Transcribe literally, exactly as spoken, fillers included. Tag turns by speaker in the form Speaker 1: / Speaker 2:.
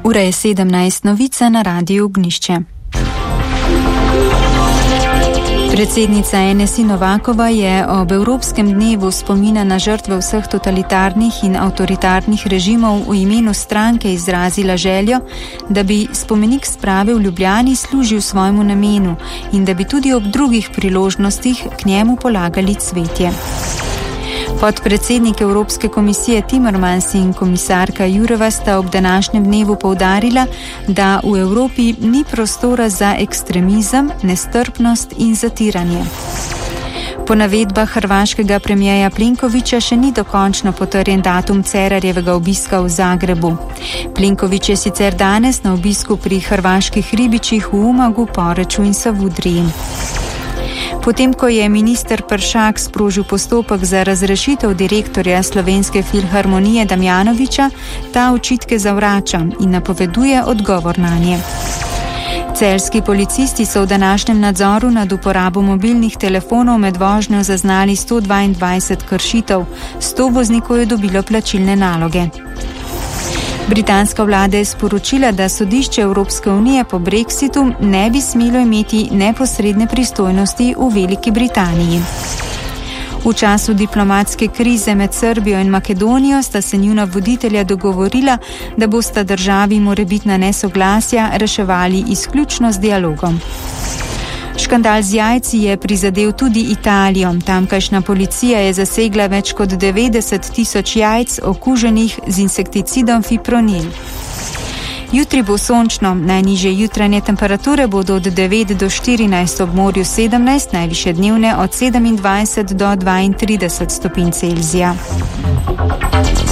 Speaker 1: Ura je sedemnajst, novice na Radiu Ognjišče. Predsednica N S I Novakova je ob Evropskem dnevu spomina na žrtve vseh totalitarnih in avtoritarnih režimov v imenu stranke izrazila željo, da bi spomenik sprave v Ljubljani služil svojemu namenu in da bi tudi ob drugih priložnostih k njemu polagali cvetje. Podpredsednik Evropske komisije Timmermans in komisarka Jourova sta ob današnjem dnevu poudarila, da v Evropi ni prostora za ekstremizem, nestrpnost in zatiranje. Po navedbah hrvaškega premijeja Plenkovića še ni dokončno potrjen datum Cerarjevega obiska v Zagrebu. Plenković je sicer danes na obisku pri hrvaških ribičih v Umagu, Poreču in Savudriji. Potem, ko je minister Peršak sprožil postopek za razrešitev direktorja Slovenske filharmonije Damjanovića, ta očitke zavrača in napoveduje odgovor nanje. Celjski policisti so v današnjem nadzoru nad uporabo mobilnih telefonov med vožnjo zaznali sto dvaindvajset kršitev, sto voznikov je dobilo plačilne naloge. Britanska vlada je sporočila, da sodišče Evropske unije po Brexitu ne bi smelo imeti neposredne pristojnosti v Veliki Britaniji. V času diplomatske krize med Srbijo in Makedonijo sta se njuna voditelja dogovorila, da bosta državi morebitna nesoglasja reševali izključno z dialogom. Škandal z jajci je prizadel tudi Italijo. Tamkajšnja policija je zasegla več kot devetdeset tisoč jajc okuženih z insekticidom fipronil. Jutri bo sončno, najnižje jutranje temperature bodo od devet do štirinajst, ob morju sedemnajst, najvišje dnevne od sedemindvajset do dvaintrideset stopinj Celzija.